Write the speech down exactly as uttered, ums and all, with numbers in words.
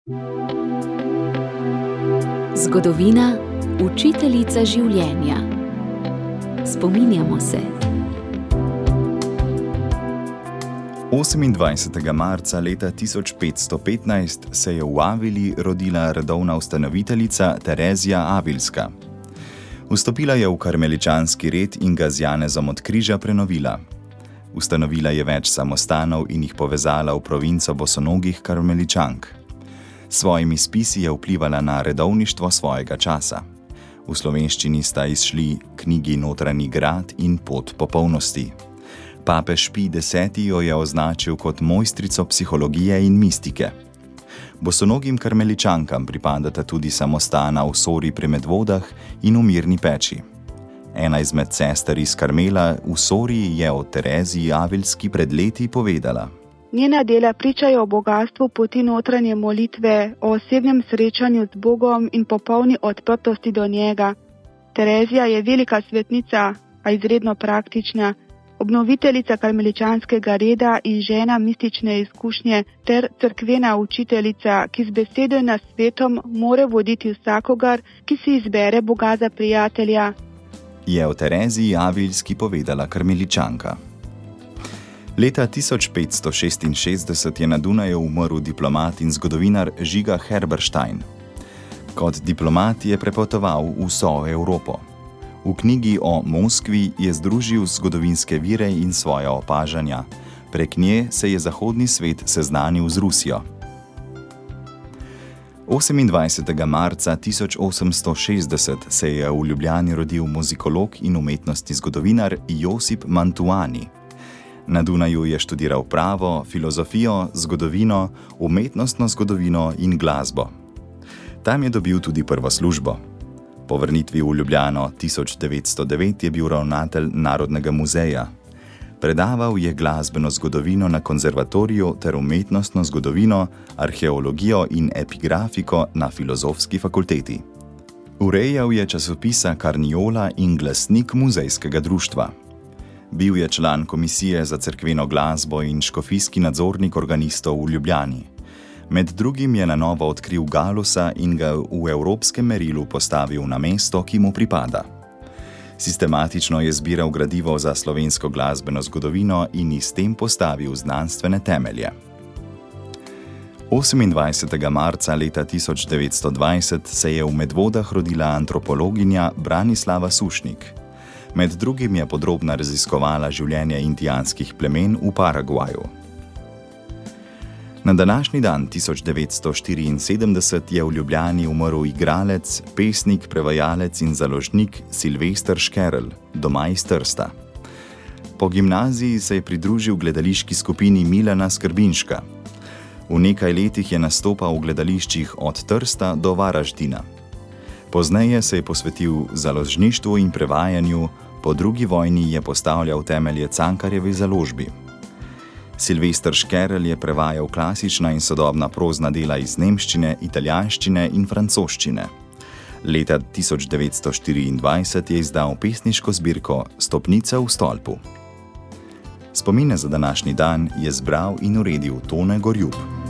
Zgodovina, učiteljica življenja. Spominjamo se. osemindvajsetega marca leta tisoč petsto petnajst se je v Avili rodila redovna ustanoviteljica Terezija Avilska. Vstopila je v karmeličanski red in ga z Janezom od Križa prenovila. Ustanovila je več samostanov in jih povezala v provinco bosonogih karmeličank. S svojimi spisi je vplivala na redovništvo svojega časa. V slovenščini sta izšli knjigi Notranji grad in Pot popolnosti. Papež Pij deseti jo je označil kot mojstrico psihologije in mistike. Bosonogim karmeličankam pripadata tudi samostana v Sori pri Medvodah in v Mirni peči. Ena izmed sester iz Karmela v Sori je o Tereziji Avilski pred leti povedala. Njena dela pričajo o bogastvu poti notranje molitve, o osebnem srečanju z Bogom in popolni odprtosti do njega. Terezija je velika svetnica, a izredno praktična, obnoviteljica karmeličanskega reda in žena mistične izkušnje ter cerkvena učiteljica, ki z besedo in nasvetom more voditi vsakogar, ki si izbere Boga za prijatelja. Je o Tereziji Avilski povedala karmeličanka. Leta tisoč petsto šestinšestdeset je na Dunaju umrl diplomat in zgodovinar Žiga Herberstein. Kot diplomat je prepotoval vso Evropo. V knjigi o Moskvi je združil zgodovinske vire in svoja opažanja. Prek nje se je zahodni svet seznanil z Rusijo. osemindvajsetega marca tisoč osemsto šestdeset se je v Ljubljani rodil muzikolog in umetnostni zgodovinar Josip Mantuani. Na Dunaju je študiral pravo, filozofijo, zgodovino, umetnostno zgodovino in glasbo. Tam je dobil tudi prvo službo. Po vrnitvi v Ljubljano tisoč devetsto devet je bil ravnatelj Narodnega muzeja. Predaval je glasbeno zgodovino na konzervatoriju ter umetnostno zgodovino, arheologijo in epigrafiko na Filozofski fakulteti. Urejal je časopisa Karniola in glasnik muzejskega društva. Bil je član komisije za cerkveno glasbo in škofijski nadzornik organistov v Ljubljani. Med drugim je na novo odkril Galusa in ga v evropskem merilu postavil na mesto, ki mu pripada. Sistematično je zbiral gradivo za slovensko glasbeno zgodovino in iz tem postavil znanstvene temelje. osemindvajsetega marca leta tisoč devetsto dvajset se je v Medvodah rodila antropologinja Branislava Sušnik. Med drugim je podrobno raziskovala življenje indijanskih plemen v Paragvaju. Na današnji dan tisoč devetsto štiriinsedemdeset je v Ljubljani umrl igralec, pesnik, prevajalec in založnik Silvester Škerl, doma iz Trsta. Po gimnaziji se je pridružil gledališki skupini Milana Skrbinška. V nekaj letih je nastopal v gledališčih od Trsta do Varaždina. Pozneje se je posvetil založništvu in prevajanju, po drugi vojni je postavljal temelje Cankarjevi založbi. Silvester Škerl je prevajal klasična in sodobna prozna dela iz nemščine, italijanščine in francoščine. Leta tisoč devetsto štiriindvajset je izdal pesniško zbirko Stopnica v stolpu. Spomine za današnji dan je zbral in uredil Tone Gorjup.